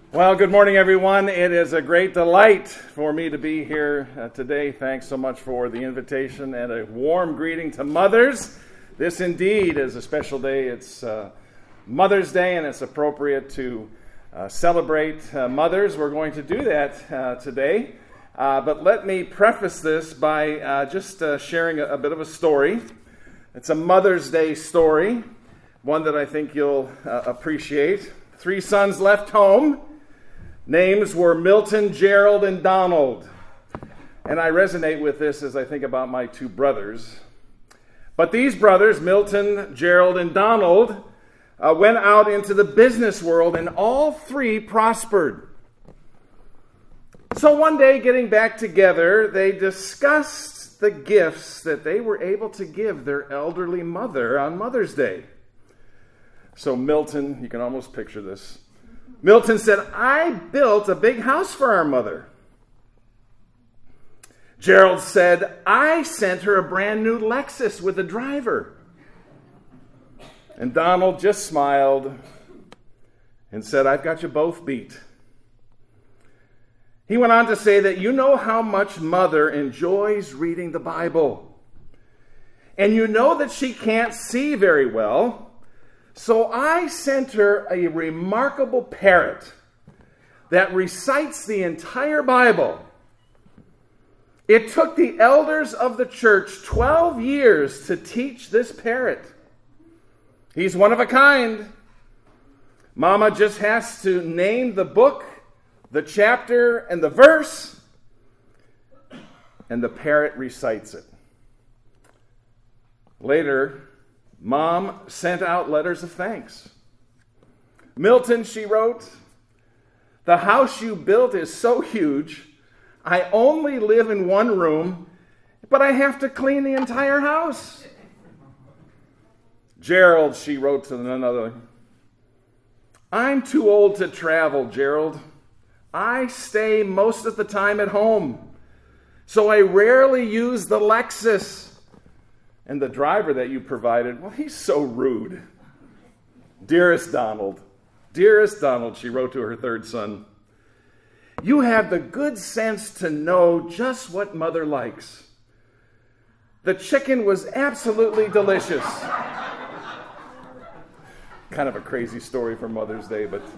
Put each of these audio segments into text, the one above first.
Well, good morning, everyone. It is a great delight for me to be here today. Thanks so much for the invitation and a warm greeting to mothers. This indeed is a special day. It's Mother's Day, and it's appropriate to celebrate mothers. We're going to do that today. But let me preface this by just sharing a bit of a story. It's a Mother's Day story, one that I think you'll appreciate. 3 sons left home. Names were Milton, Gerald, and Donald. And I resonate with this as I think about my 2 brothers. But these brothers, Milton, Gerald, and Donald, went out into the business world, and all 3 prospered. So one day, getting back together, they discussed the gifts that they were able to give their elderly mother on Mother's Day. So Milton, you can almost picture this. Milton said, "I built a big house for our mother." Gerald said, "I sent her a brand new Lexus with a driver." And Donald just smiled and said, "I've got you both beat." He went on to say that you know how much Mother enjoys reading the Bible. And you know that she can't see very well. So I sent her a remarkable parrot that recites the entire Bible. It took the elders of the church 12 years to teach this parrot. He's one of a kind. Mama just has to name the book, the chapter, and the verse, and the parrot recites it. Later, Mom sent out letters of thanks. "Milton," she wrote, "the house you built is so huge, I only live in one room, but I have to clean the entire house." "Gerald," she wrote to another, "I'm too old to travel, Gerald. I stay most of the time at home, so I rarely use the Lexus. And the driver that you provided, well, he's so rude." Dearest Donald," she wrote to her 3rd son, "you have the good sense to know just what Mother likes. The chicken was absolutely delicious." Kind of a crazy story for Mother's Day, but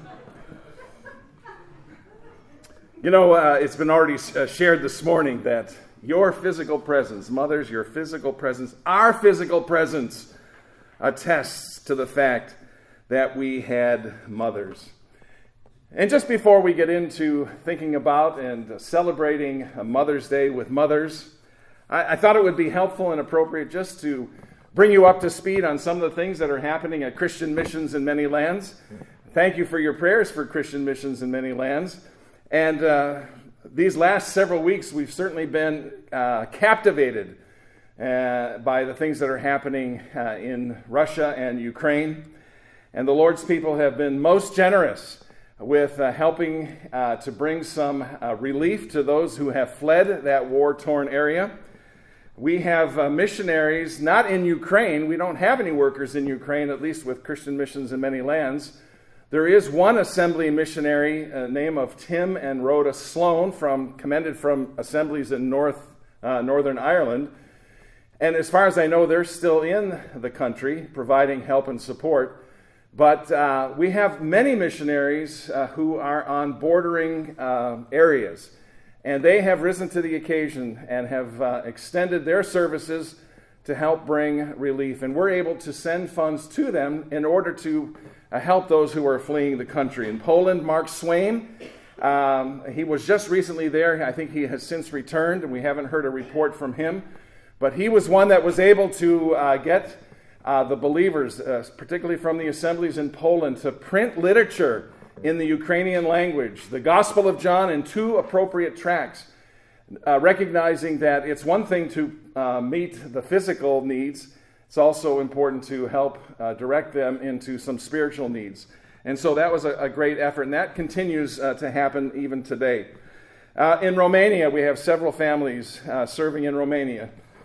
it's been already shared this morning that your physical presence, mothers, your physical presence, our physical presence attests to the fact that we had mothers. And just before we get into thinking about and celebrating Mother's Day with mothers, I thought it would be helpful and appropriate just to bring you up to speed on some of the things that are happening at Christian Missions in Many Lands. Thank you for your prayers for Christian Missions in Many Lands. And these last several weeks, we've certainly been captivated by the things that are happening in Russia and Ukraine. And the Lord's people have been most generous with helping to bring some relief to those who have fled that war-torn area. We have missionaries, not in Ukraine. We don't have any workers in Ukraine, at least with Christian Missions in Many Lands. There is one assembly missionary, name of Tim and Rhoda Sloan, commended from assemblies in Northern Ireland. And as far as I know, they're still in the country, providing help and support. But we have many missionaries who are on bordering areas. And they have risen to the occasion and have extended their services to help bring relief. And we're able to send funds to them in order to help those who are fleeing the country. In Poland, Mark Swain, he was just recently there. I think he has since returned, and we haven't heard a report from him. But he was one that was able to get the believers, particularly from the assemblies in Poland, to print literature in the Ukrainian language, the Gospel of John in 2 appropriate tracts, recognizing that it's one thing to meet the physical needs. It's also important to help direct them into some spiritual needs. And so that was a great effort, and that continues to happen even today. In Romania, we have several families serving in Romania.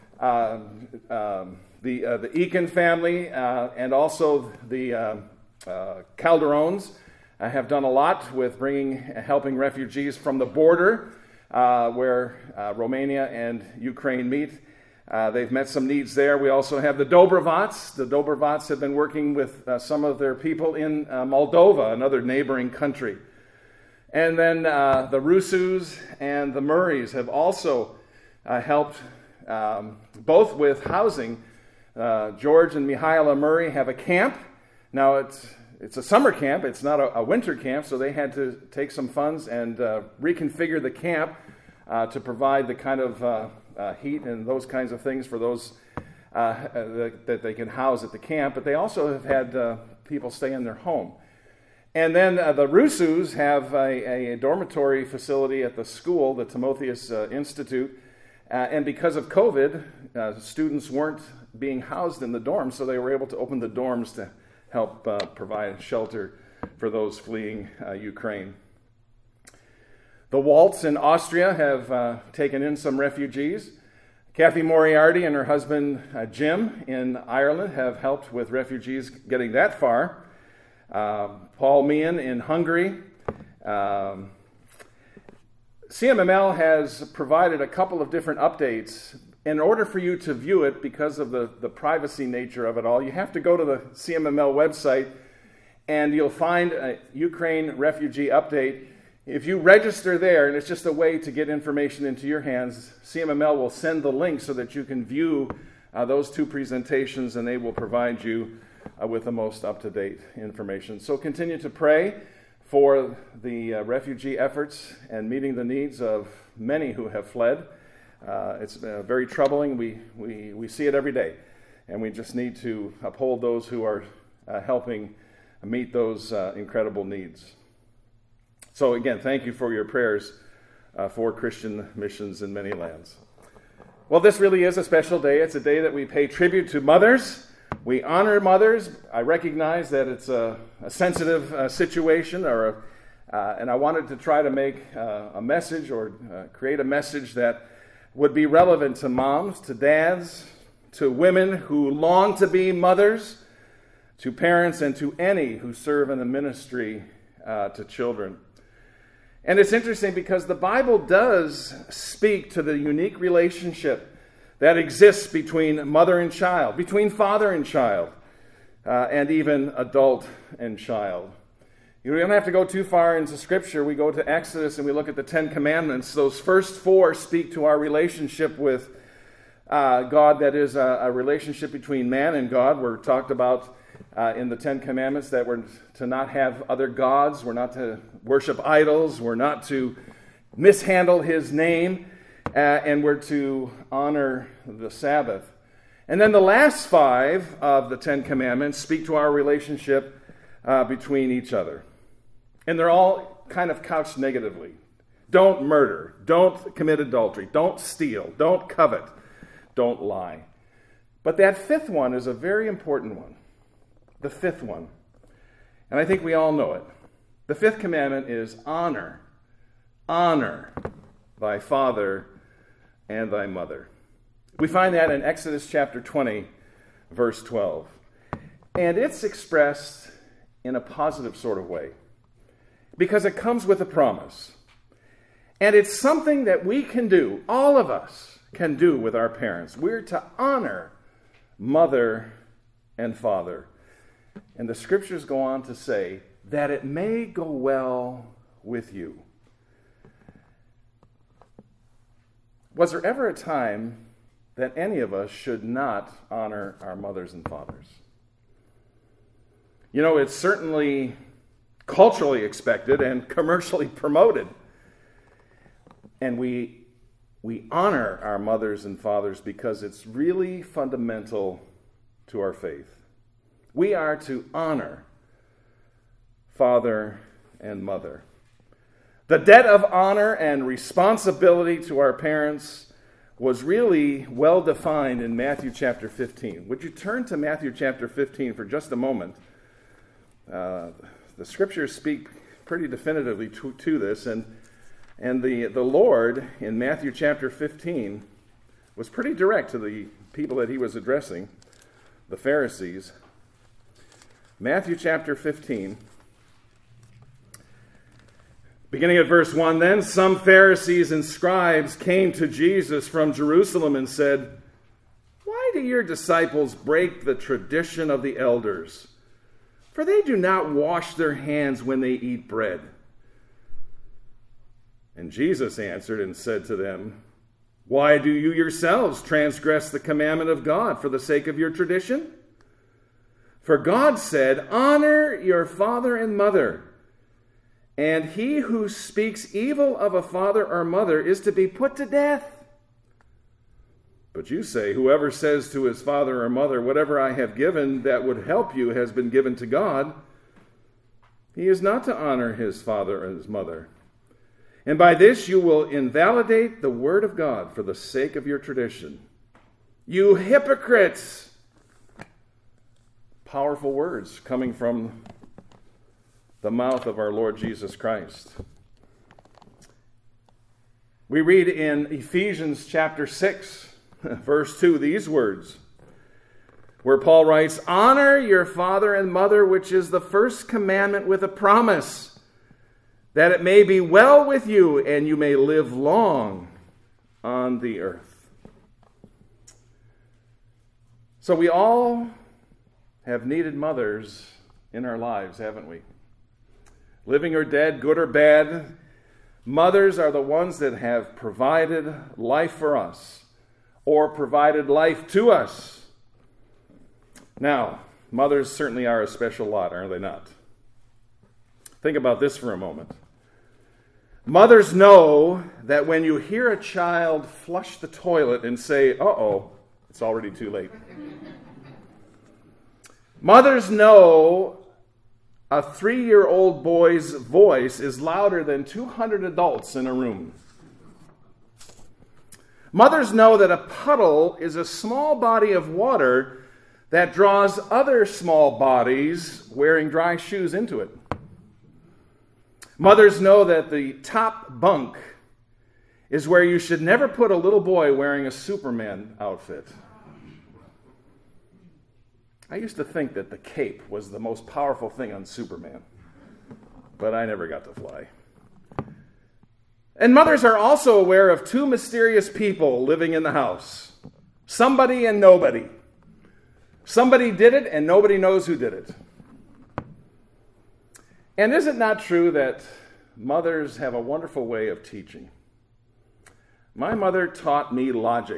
The Eakin family and also the Calderones have done a lot with helping refugees from the border where Romania and Ukraine meet. They've met some needs there. We also have the Dobrovots. The Dobrovots have been working with some of their people in Moldova, another neighboring country. And then the Rusus and the Murrays have also helped both with housing. George and Mihaila Murray have a camp. Now it's a summer camp. It's not a winter camp, so they had to take some funds and reconfigure the camp to provide the kind of heat and those kinds of things for those that they can house at the camp. But they also have had people stay in their home. And then the Rusus have a dormitory facility at the school, the Timotheus Institute. And because of COVID, students weren't being housed in the dorms, so they were able to open the dorms to help provide shelter for those fleeing Ukraine. The Waltz in Austria have taken in some refugees. Kathy Moriarty and her husband Jim in Ireland have helped with refugees getting that far. Paul Meehan in Hungary. CMML has provided a couple of different updates. In order for you to view it, because of the privacy nature of it all, you have to go to the CMML website and you'll find a Ukraine refugee update. If you register there, and it's just a way to get information into your hands, CMML will send the link so that you can view those two presentations, and they will provide you with the most up-to-date information. So continue to pray for the refugee efforts and meeting the needs of many who have fled. It's very troubling. We see it every day, and we just need to uphold those who are helping meet those incredible needs. So again, thank you for your prayers for Christian missions in many lands. Well, this really is a special day. It's a day that we pay tribute to mothers. We honor mothers. I recognize that it's a sensitive situation, and I wanted to try to make a message or create a message that would be relevant to moms, to dads, to women who long to be mothers, to parents, and to any who serve in the ministry to children. And it's interesting because the Bible does speak to the unique relationship that exists between mother and child, between father and child, and even adult and child. You don't have to go too far into Scripture. We go to Exodus and we look at the Ten Commandments. Those first four speak to our relationship with God, that is a relationship between man and God. We're talked about in the Ten Commandments that we're to not have other gods, we're not to worship idols, we're not to mishandle His name, and we're to honor the Sabbath. And then the last five of the Ten Commandments speak to our relationship between each other. And they're all kind of couched negatively. Don't murder, don't commit adultery, don't steal, don't covet, don't lie. But that fifth one is a very important one. The fifth one. And I think we all know it. The fifth commandment is honor. Honor thy father and thy mother. We find that in Exodus chapter 20, verse 12. And it's expressed in a positive sort of way, because it comes with a promise. And it's something that we can do, all of us can do with our parents. We're to honor mother and father. And the Scriptures go on to say that it may go well with you. Was there ever a time that any of us should not honor our mothers and fathers? You know, it's certainly culturally expected and commercially promoted. And we honor our mothers and fathers because it's really fundamental to our faith. We are to honor father and mother. The debt of honor and responsibility to our parents was really well defined in Matthew chapter 15. Would you turn to Matthew chapter 15 for just a moment? The Scriptures speak pretty definitively to this, and the Lord in Matthew chapter 15 was pretty direct to the people that He was addressing, the Pharisees. Matthew chapter 15. Beginning at verse 1, then some Pharisees and scribes came to Jesus from Jerusalem and said, "Why do your disciples break the tradition of the elders? For they do not wash their hands when they eat bread." And Jesus answered and said to them, "Why do you yourselves transgress the commandment of God for the sake of your tradition? For God said, 'Honor your father and mother,' and he who speaks evil of a father or mother is to be put to death. But you say, 'Whoever says to his father or mother, whatever I have given that would help you has been given to God,' he is not to honor his father or his mother. And by this you will invalidate the word of God for the sake of your tradition. You hypocrites!" Powerful words coming from the mouth of our Lord Jesus Christ. We read in Ephesians chapter 6, verse 2, these words, where Paul writes, "Honor your father and mother, which is the first commandment with a promise, that it may be well with you and you may live long on the earth." So we all have needed mothers in our lives, haven't we? Living or dead, good or bad, mothers are the ones that have provided life for us or provided life to us. Now, mothers certainly are a special lot, are they not? Think about this for a moment. Mothers know that when you hear a child flush the toilet and say, "Uh-oh," it's already too late. Mothers know a 3-year-old boy's voice is louder than 200 adults in a room. Mothers know that a puddle is a small body of water that draws other small bodies wearing dry shoes into it. Mothers know that the top bunk is where you should never put a little boy wearing a Superman outfit. I used to think that the cape was the most powerful thing on Superman, but I never got to fly. And mothers are also aware of 2 mysterious people living in the house. Somebody and nobody. Somebody did it and nobody knows who did it. And is it not true that mothers have a wonderful way of teaching? My mother taught me logic.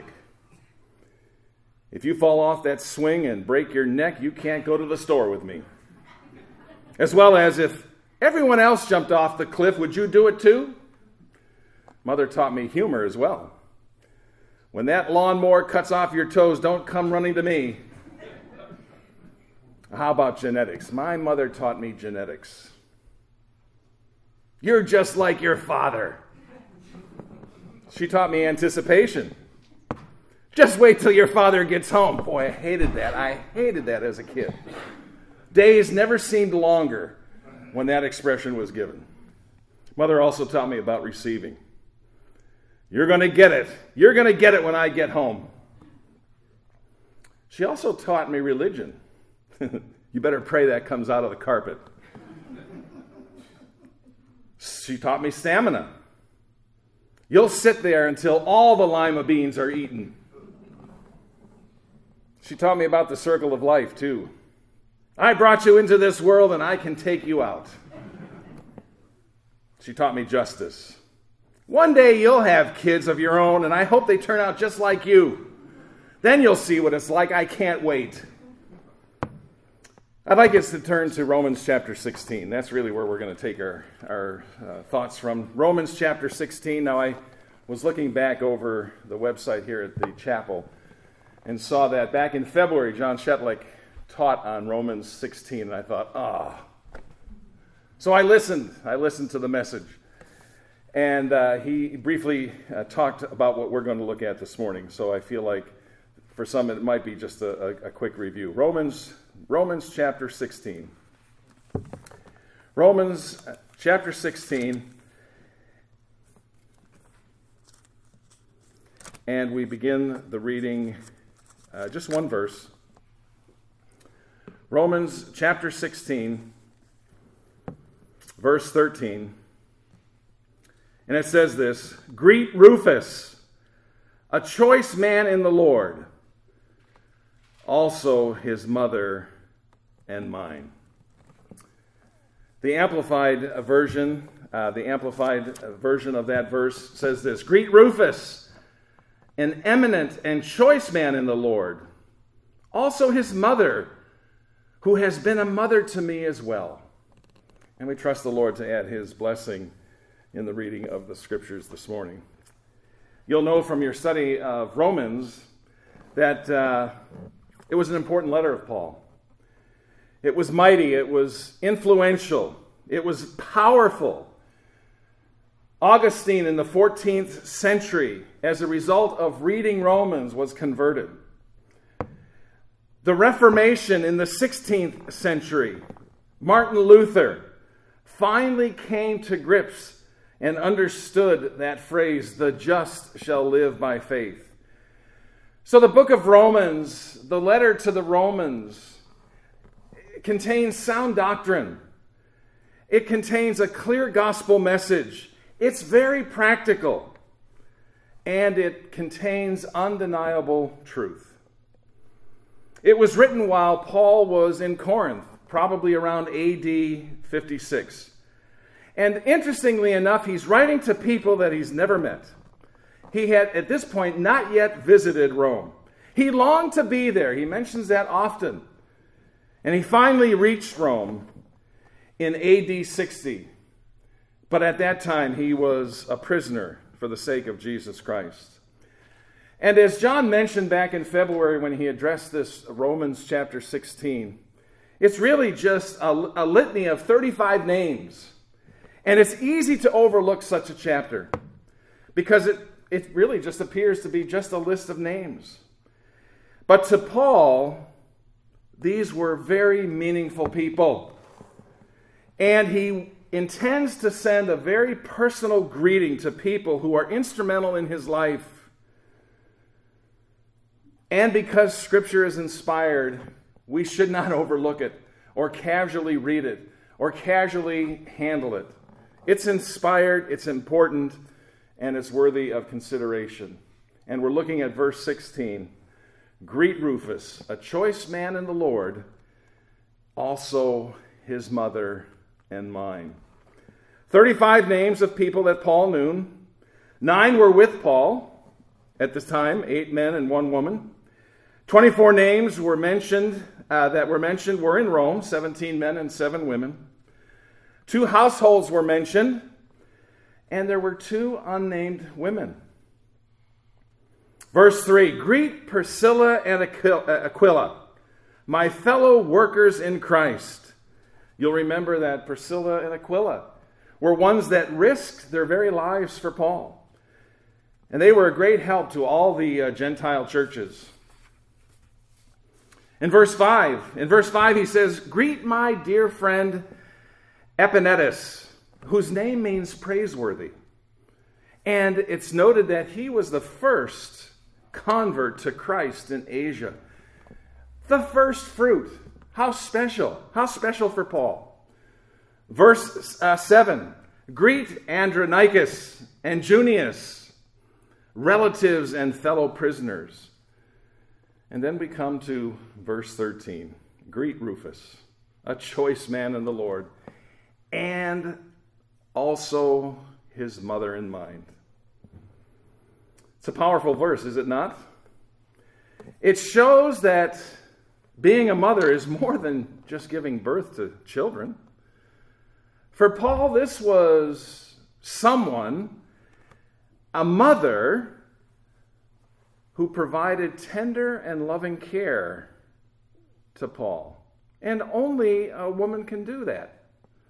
If you fall off that swing and break your neck, you can't go to the store with me. As well as, if everyone else jumped off the cliff, would you do it too? Mother taught me humor as well. When that lawnmower cuts off your toes, don't come running to me. How about genetics? My mother taught me genetics. You're just like your father. She taught me anticipation. Just wait till your father gets home. Boy, I hated that. I hated that as a kid. Days never seemed longer when that expression was given. Mother also taught me about receiving. You're going to get it. You're going to get it when I get home. She also taught me religion. You better pray that comes out of the carpet. She taught me stamina. You'll sit there until all the lima beans are eaten. She taught me about the circle of life, too. I brought you into this world and I can take you out. She taught me justice. One day you'll have kids of your own and I hope they turn out just like you. Then you'll see what it's like. I can't wait. I'd like us to turn to Romans chapter 16. That's really where we're going to take our thoughts from. Romans chapter 16. Now, I was looking back over the website here at the chapel and saw that back in February, John Shetlick taught on Romans 16, and I thought, So I listened to the message, and he briefly talked about what we're going to look at this morning, so I feel like for some it might be just a quick review. Romans chapter 16. Romans chapter 16, and we begin the reading just one verse. Romans chapter 16, verse 13. And it says this, "Greet Rufus, a choice man in the Lord, also his mother and mine." The Amplified version of that verse says this, "Greet Rufus, an eminent and choice man in the Lord, also his mother, who has been a mother to me as well." And we trust the Lord to add his blessing in the reading of the scriptures this morning. You'll know from your study of Romans that it was an important letter of Paul. It was mighty, it was influential, it was powerful. Augustine in the 14th century, as a result of reading Romans, was converted. The Reformation in the 16th century, Martin Luther finally came to grips and understood that phrase, "the just shall live by faith." So the book of Romans, the letter to the Romans, contains sound doctrine. It contains a clear gospel message. It's very practical. And it contains undeniable truth. It was written while Paul was in Corinth, probably around AD 56. And interestingly enough, he's writing to people that he's never met. He had, at this point, not yet visited Rome. He longed to be there. He mentions that often. And he finally reached Rome in AD 60. But at that time, he was a prisoner for the sake of Jesus Christ. And as John mentioned back in February when he addressed this Romans chapter 16, it's really just a litany of 35 names. And it's easy to overlook such a chapter because it really just appears to be just a list of names. But to Paul, these were very meaningful people. And he intends to send a very personal greeting to people who are instrumental in his life. And because Scripture is inspired, we should not overlook it or casually read it or casually handle it. It's inspired, it's important, and it's worthy of consideration. And we're looking at verse 16. "Greet Rufus, a choice man in the Lord, also his mother and mine." 35 names of people that Paul knew. 9 were with Paul at this time, 8 men and 1 woman. 24 names were mentioned were in Rome, 17 men and 7 women. 2 households were mentioned, and there were 2 unnamed women. Verse 3, "Greet Priscilla and Aquila, my fellow workers in Christ." You'll remember that Priscilla and Aquila were ones that risked their very lives for Paul. And they were a great help to all the Gentile churches. In verse 5 he says, "Greet my dear friend Epaenetus," whose name means praiseworthy. And it's noted that he was the first convert to Christ in Asia. The first fruit. How special. How special for Paul. Verse 7. "Greet Andronicus and Junius, relatives and fellow prisoners." And then we come to verse 13. "Greet Rufus, a choice man in the Lord, and also his mother and mine." It's a powerful verse, is it not? It shows that being a mother is more than just giving birth to children. For Paul, this was someone, a mother, who provided tender and loving care to Paul. And only a woman can do that.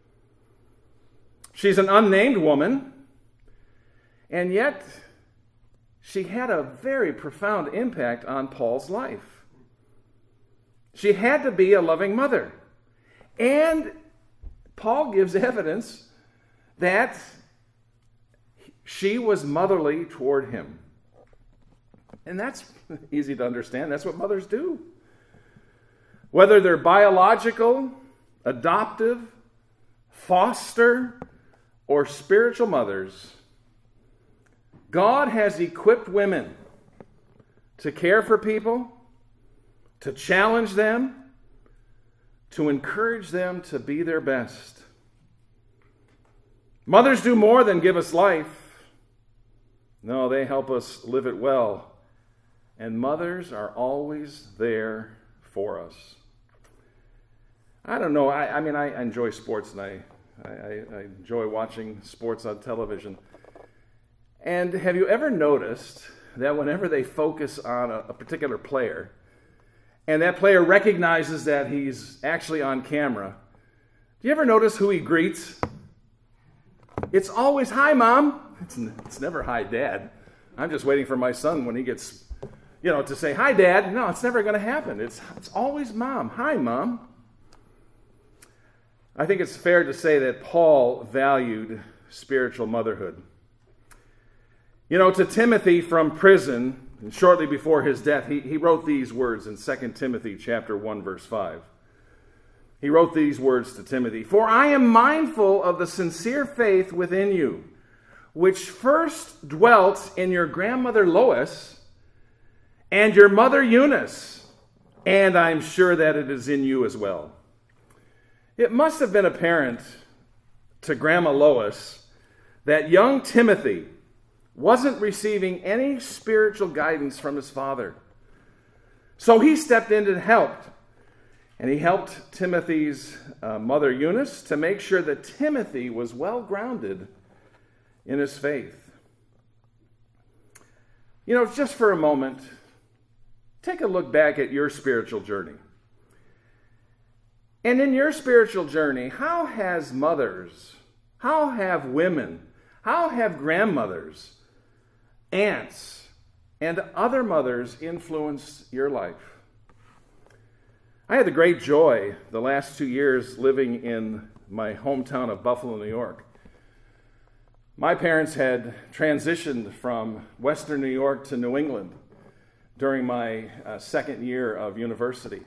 She's an unnamed woman, and yet she had a very profound impact on Paul's life. She had to be a loving mother. And Paul gives evidence that she was motherly toward him. And that's easy to understand. That's what mothers do. Whether they're biological, adoptive, foster, or spiritual mothers, God has equipped women to care for people, to challenge them, to encourage them to be their best. Mothers do more than give us life. No, they help us live it well. And mothers are always there for us. I don't know. I mean, I enjoy sports, and I enjoy watching sports on television. And have you ever noticed that whenever they focus on a particular player, and that player recognizes that he's actually on camera, do you ever notice who he greets? It's always, "Hi, Mom." It's never, "Hi, Dad." I'm just waiting for my son when he gets, to say, "Hi, Dad." No, it's never going to happen. It's always Mom. "Hi, Mom." I think it's fair to say that Paul valued spiritual motherhood. To Timothy from prison, and shortly before his death, he wrote these words in 2 Timothy chapter 1, verse 5. He wrote these words to Timothy, "For I am mindful of the sincere faith within you, which first dwelt in your grandmother Lois and your mother Eunice, and I'm sure that it is in you as well." It must have been apparent to Grandma Lois that young Timothy wasn't receiving any spiritual guidance from his father. So he stepped in and helped. And he helped Timothy's mother Eunice to make sure that Timothy was well grounded in his faith. Just for a moment, take a look back at your spiritual journey. And in your spiritual journey, how has mothers, how have women, how have grandmothers, aunts, and other mothers influenced your life? I had the great joy the last 2 years living in my hometown of Buffalo, New York. My parents had transitioned from Western New York to New England during my second year of university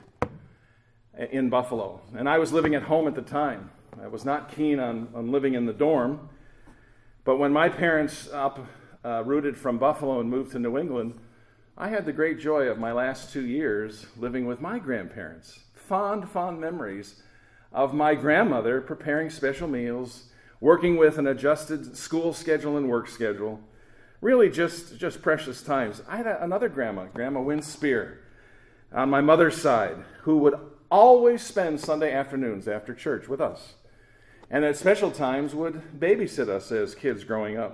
in Buffalo. And I was living at home at the time. I was not keen on living in the dorm. But when my parents uprooted from Buffalo and moved to New England, I had the great joy of my last 2 years living with my grandparents. Fond memories of my grandmother preparing special meals, working with an adjusted school schedule and work schedule. Really just precious times. I had another Grandma Wynne Spear, on my mother's side, who would always spend Sunday afternoons after church with us. And at special times would babysit us as kids growing up.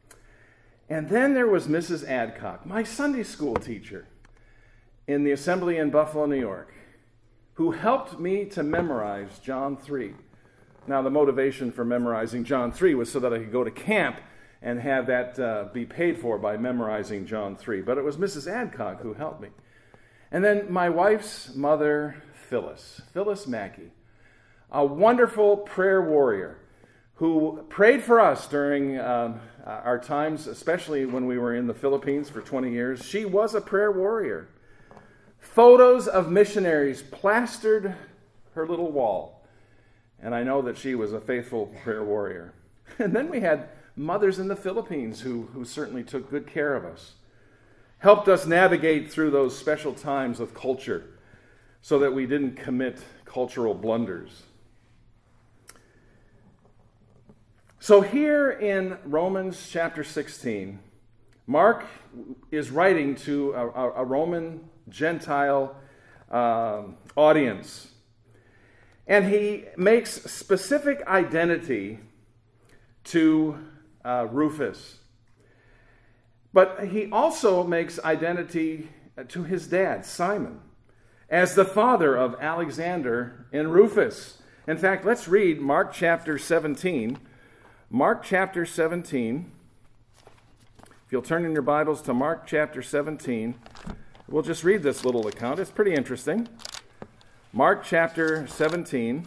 And then there was Mrs. Adcock, my Sunday school teacher in the assembly in Buffalo, New York, who helped me to memorize John 3. Now, the motivation for memorizing John 3 was so that I could go to camp and have that be paid for by memorizing John 3. But it was Mrs. Adcock who helped me. And then my wife's mother, Phyllis Mackey, a wonderful prayer warrior who prayed for us during our times, especially when we were in the Philippines for 20 years. She was a prayer warrior. Photos of missionaries plastered her little wall. And I know that she was a faithful prayer warrior. And then we had mothers in the Philippines who certainly took good care of us, helped us navigate through those special times of culture so that we didn't commit cultural blunders. So here in Romans chapter 16, Mark is writing to a Roman Gentile audience. And he makes specific identity to Rufus. But he also makes identity to his dad, Simon, as the father of Alexander and Rufus. In fact, let's read Mark chapter 17. Mark chapter 17. If you'll turn in your Bibles to Mark chapter 17, we'll just read this little account. It's pretty interesting. Mark chapter 17.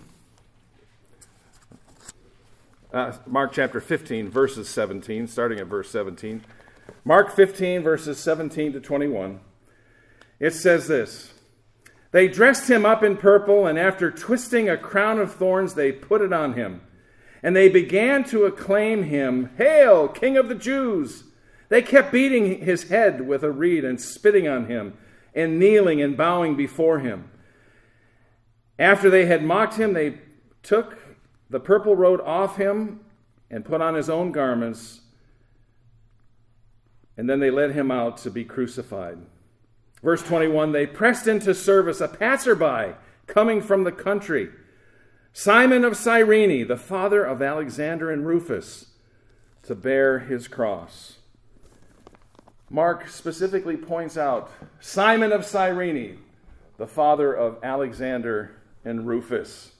Mark chapter 15, verses 17, starting at verse 17. Mark 15, verses 17 to 21. It says this: "They dressed him up in purple, and after twisting a crown of thorns, they put it on him. And they began to acclaim him, 'Hail, King of the Jews!' They kept beating his head with a reed and spitting on him and kneeling and bowing before him. After they had mocked him, they took the purple robe off him and put on his own garments, and then they led him out to be crucified. Verse 21, they pressed into service a passerby coming from the country, Simon of Cyrene, the father of Alexander and Rufus, to bear his cross. Mark specifically points out Simon of Cyrene, the father of Alexander and Rufus.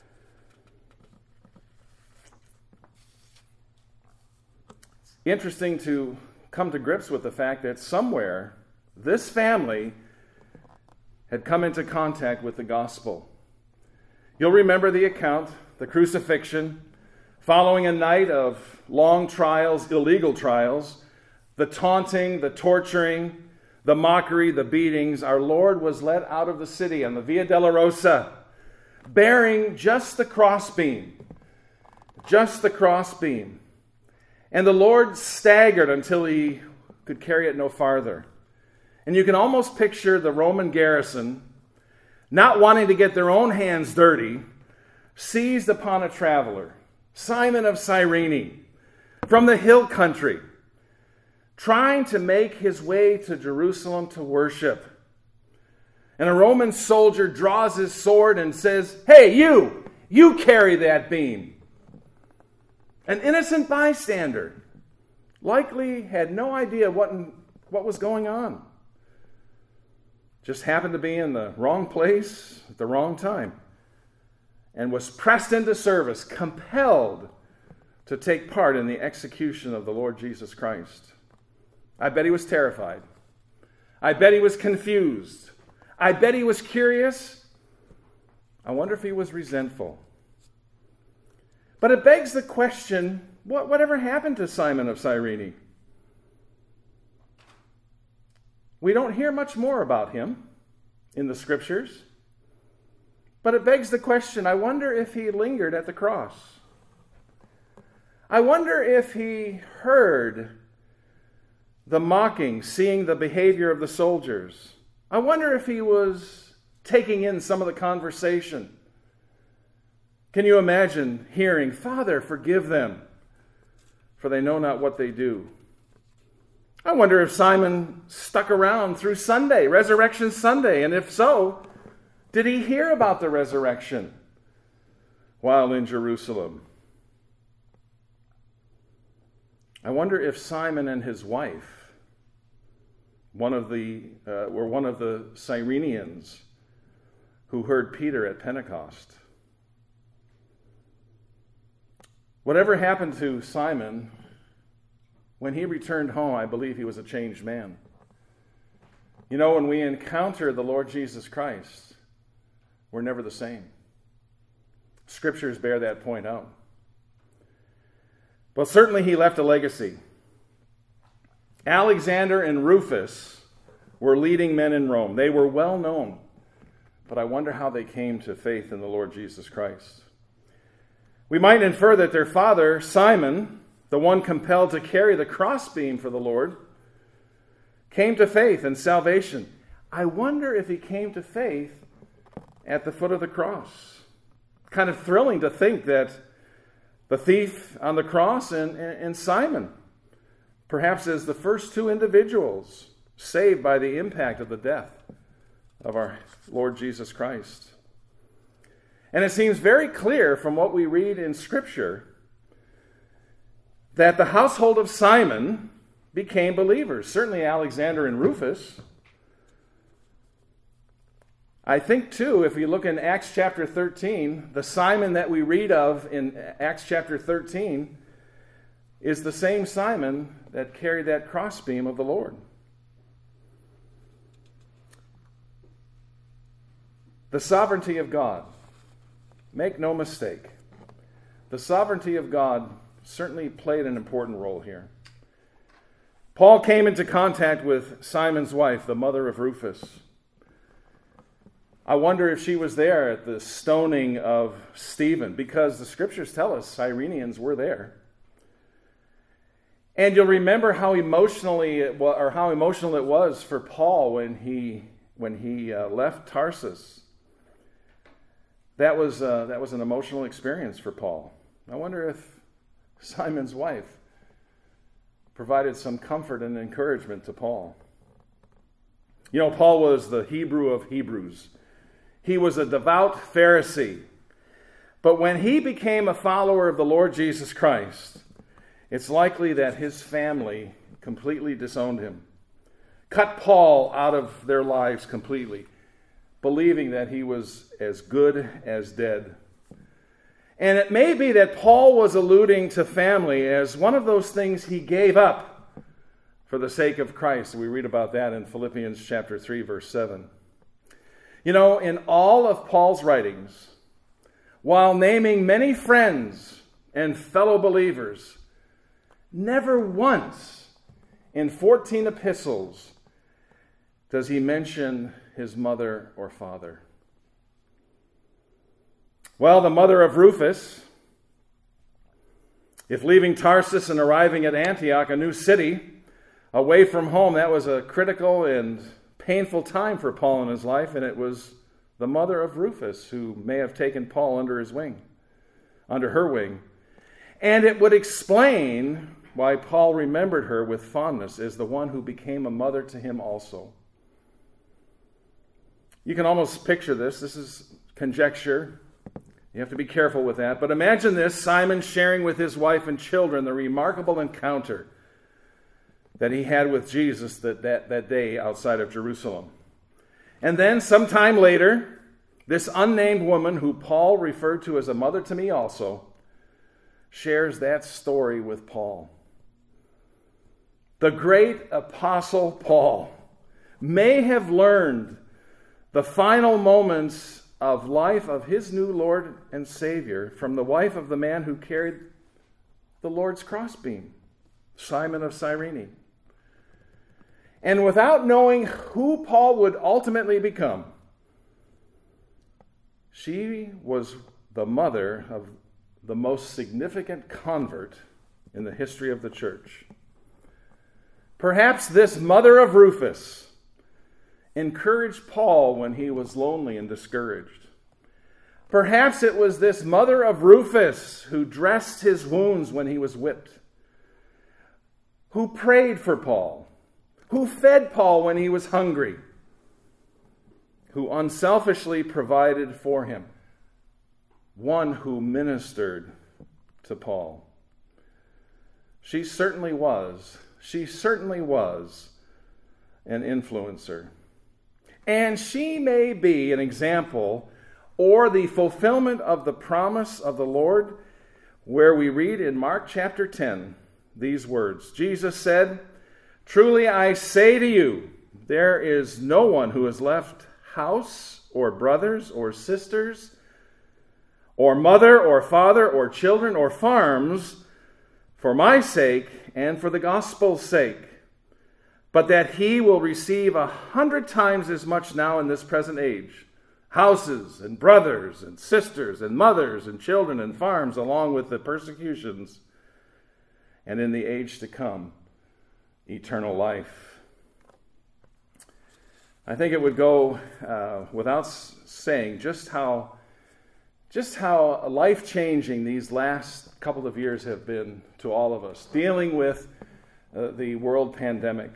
Interesting to come to grips with the fact that somewhere this family had come into contact with the gospel. You'll remember the account, the crucifixion, following a night of long trials, illegal trials, the taunting, the torturing, the mockery, the beatings. Our Lord was led out of the city on the Via Dolorosa, bearing just the crossbeam. Just the crossbeam. And the Lord staggered until he could carry it no farther. And you can almost picture the Roman garrison, not wanting to get their own hands dirty, seized upon a traveler, Simon of Cyrene, from the hill country, trying to make his way to Jerusalem to worship. And a Roman soldier draws his sword and says, "Hey, you carry that beam." An innocent bystander likely had no idea what was going on. Just happened to be in the wrong place at the wrong time and was pressed into service, compelled to take part in the execution of the Lord Jesus Christ. I bet he was terrified. I bet he was confused. I bet he was curious. I wonder if he was resentful. But it begs the question, whatever happened to Simon of Cyrene? We don't hear much more about him in the scriptures. But it begs the question, I wonder if he lingered at the cross. I wonder if he heard the mocking, seeing the behavior of the soldiers. I wonder if he was taking in some of the conversation. Can you imagine hearing, "Father, forgive them, for they know not what they do"? I wonder if Simon stuck around through Sunday, Resurrection Sunday, and if so, did he hear about the resurrection while in Jerusalem? I wonder if Simon and his wife were one of the Cyrenians who heard Peter at Pentecost. Whatever happened to Simon, when he returned home, I believe he was a changed man. You know, when we encounter the Lord Jesus Christ, we're never the same. Scriptures bear that point out. But certainly he left a legacy. Alexander and Rufus were leading men in Rome. They were well known, but I wonder how they came to faith in the Lord Jesus Christ. We might infer that their father, Simon, the one compelled to carry the crossbeam for the Lord, came to faith and salvation. I wonder if he came to faith at the foot of the cross. Kind of thrilling to think that the thief on the cross and Simon, perhaps as the first two individuals saved by the impact of the death of our Lord Jesus Christ. And it seems very clear from what we read in Scripture that the household of Simon became believers. Certainly Alexander and Rufus. I think, too, if we look in Acts chapter 13, the Simon that we read of in Acts chapter 13 is the same Simon that carried that crossbeam of the Lord. The sovereignty of God. Make no mistake. The sovereignty of God certainly played an important role here. Paul came into contact with Simon's wife, the mother of Rufus. I wonder if she was there at the stoning of Stephen, because the scriptures tell us Cyrenians were there. And you'll remember how emotional it was for Paul when he left Tarsus. That was an emotional experience for Paul. I wonder if Simon's wife provided some comfort and encouragement to Paul. You know, Paul was the Hebrew of Hebrews. He was a devout Pharisee. But when he became a follower of the Lord Jesus Christ, it's likely that his family completely disowned him, cut Paul out of their lives completely, believing that he was as good as dead. And it may be that Paul was alluding to family as one of those things he gave up for the sake of Christ. We read about that in Philippians chapter 3, verse 7. You know, in all of Paul's writings, while naming many friends and fellow believers, never once in 14 epistles does he mention his mother or father. Well, the mother of Rufus, if leaving Tarsus and arriving at Antioch, a new city, away from home, that was a critical and painful time for Paul in his life, and it was the mother of Rufus who may have taken Paul under her wing. And it would explain why Paul remembered her with fondness as the one who became a mother to him also. You can almost picture this. This is conjecture. You have to be careful with that. But imagine this, Simon sharing with his wife and children the remarkable encounter that he had with Jesus that day outside of Jerusalem. And then sometime later, this unnamed woman, who Paul referred to as a mother to me also, shares that story with Paul. The great apostle Paul may have learned the final moments of life of his new Lord and Savior from the wife of the man who carried the Lord's crossbeam, Simon of Cyrene. And without knowing who Paul would ultimately become, she was the mother of the most significant convert in the history of the church. Perhaps this mother of Rufus encouraged Paul when he was lonely and discouraged. Perhaps it was this mother of Rufus who dressed his wounds when he was whipped, who prayed for Paul, who fed Paul when he was hungry, who unselfishly provided for him, one who ministered to Paul. She certainly was an influencer. And she may be an example or the fulfillment of the promise of the Lord, where we read in Mark chapter 10 these words. Jesus said, "Truly I say to you, there is no one who has left house or brothers or sisters or mother or father or children or farms for my sake and for the gospel's sake, but that he will receive 100 times as much now in this present age, houses and brothers and sisters and mothers and children and farms, along with the persecutions, and in the age to come, eternal life." I think it would go without saying just how life-changing these last couple of years have been to all of us, dealing with the world pandemic.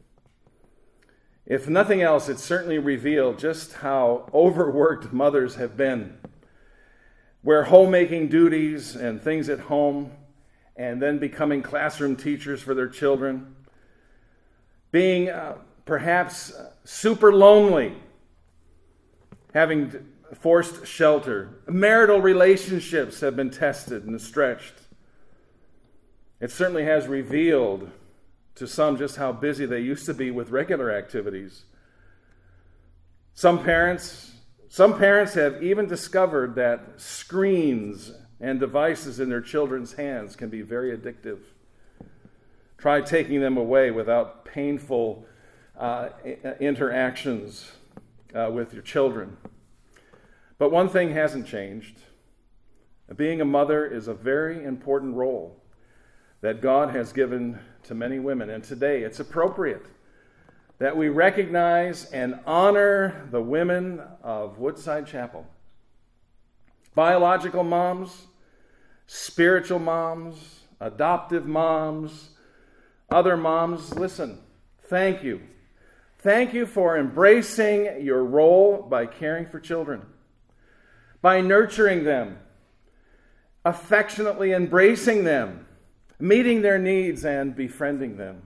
If nothing else, it certainly revealed just how overworked mothers have been, where homemaking duties and things at home, and then becoming classroom teachers for their children, being perhaps super lonely, having forced shelter. Marital relationships have been tested and stretched. It certainly has revealed to some just how busy they used to be with regular activities. Some parents have even discovered that screens and devices in their children's hands can be very addictive. Try taking them away without painful interactions with your children. But one thing hasn't changed. Being a mother is a very important role. that God has given to many women. And today it's appropriate that we recognize and honor the women of Woodside Chapel. Biological moms, spiritual moms, adoptive moms, other moms, listen, thank you. Thank you for embracing your role by caring for children, by nurturing them, affectionately embracing them, meeting their needs, and befriending them.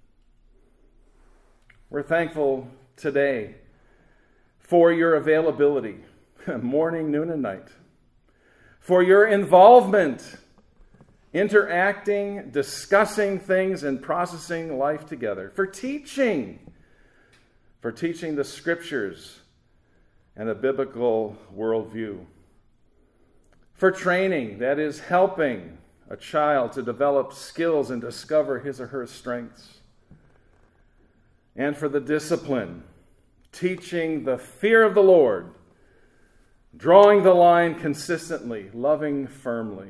We're thankful today for your availability, morning, noon, and night, for your involvement, interacting, discussing things, and processing life together, for teaching the Scriptures and a biblical worldview, for training, that is, helping a child to develop skills and discover his or her strengths, and for the discipline, teaching the fear of the Lord, drawing the line consistently, loving firmly,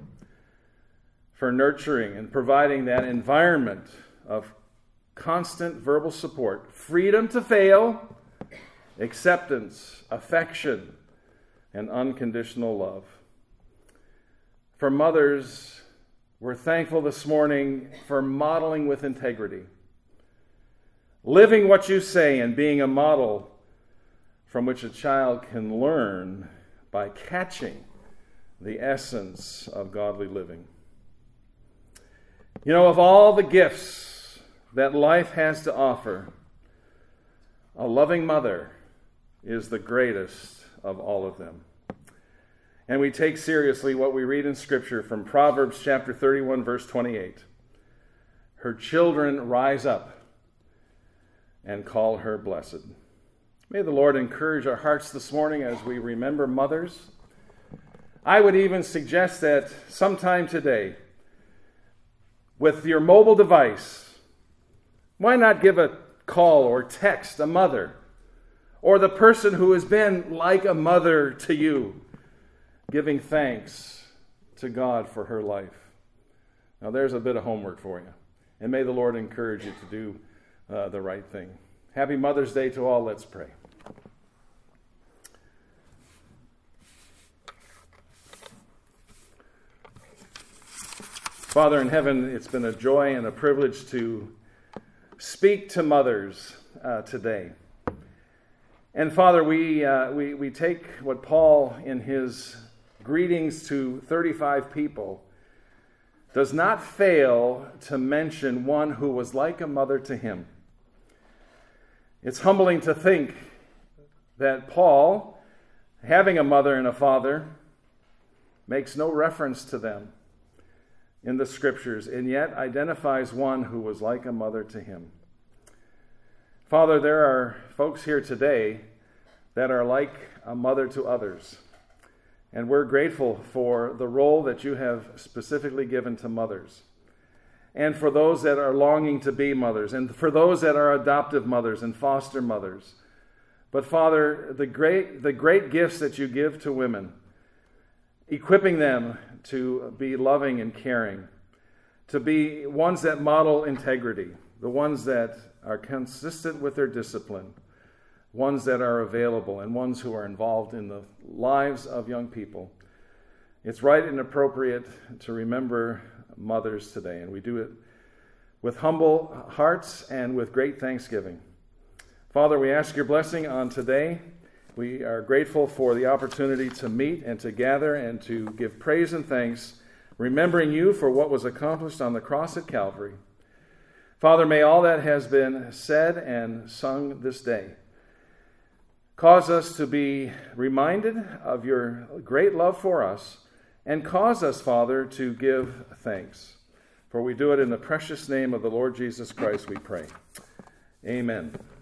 for nurturing and providing that environment of constant verbal support, freedom to fail, acceptance, affection, and unconditional love. For mothers, we're thankful this morning for modeling with integrity, living what you say and being a model from which a child can learn by catching the essence of godly living. You know, of all the gifts that life has to offer, a loving mother is the greatest of all of them. And we take seriously what we read in Scripture from Proverbs chapter 31, verse 28. Her children rise up and call her blessed. May the Lord encourage our hearts this morning as we remember mothers. I would even suggest that sometime today, with your mobile device, why not give a call or text a mother or the person who has been like a mother to you, giving thanks to God for her life. Now there's a bit of homework for you. And may the Lord encourage you to do the right thing. Happy Mother's Day to all. Let's pray. Father in heaven, it's been a joy and a privilege to speak to mothers today. And Father, we take what Paul in his greetings to 35 people does not fail to mention one who was like a mother to him. It's humbling to think that Paul, having a mother and a father, makes no reference to them in the Scriptures, and yet identifies one who was like a mother to him. Father, there are folks here today that are like a mother to others. And we're grateful for the role that you have specifically given to mothers. And for those that are longing to be mothers. And for those that are adoptive mothers and foster mothers. But Father, the great gifts that you give to women, equipping them to be loving and caring, to be ones that model integrity, the ones that are consistent with their discipline, ones that are available, and ones who are involved in the lives of young people. It's right and appropriate to remember mothers today, and we do it with humble hearts and with great thanksgiving. Father, we ask your blessing on today. We are grateful for the opportunity to meet and to gather and to give praise and thanks, remembering you for what was accomplished on the cross at Calvary. Father, may all that has been said and sung this day cause us to be reminded of your great love for us, and cause us, Father, to give thanks. For we do it in the precious name of the Lord Jesus Christ, we pray. Amen.